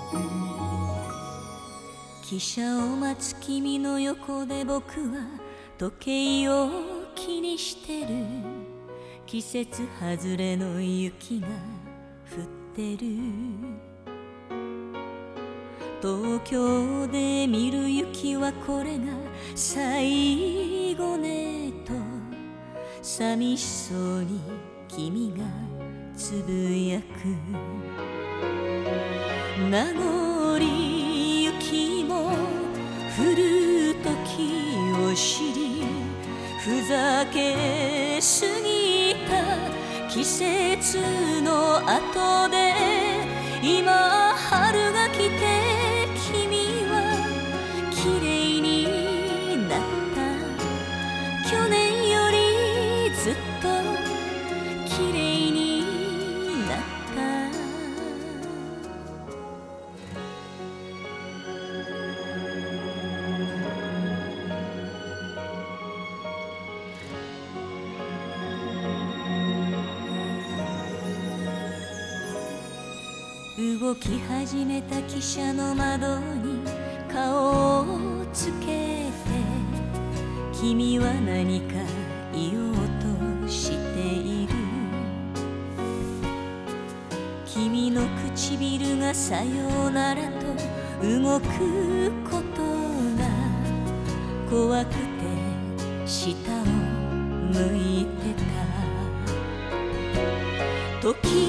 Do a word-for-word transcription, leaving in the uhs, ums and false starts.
汽車を待つ君の横で僕は時計を気にしてる。季節外れの雪が降ってる。東京で見る雪はこれが最後ねと寂しそうに君がつぶやく。名残雪も降る時を知り、ふざけすぎた季節の後で今春が来て君は綺麗になった。去年よりずっと綺麗になった。動き始めた汽車の窓に顔をつけて、君は何か言おうとしている。君の唇がさようならと動くことが怖くて下を向いてた。時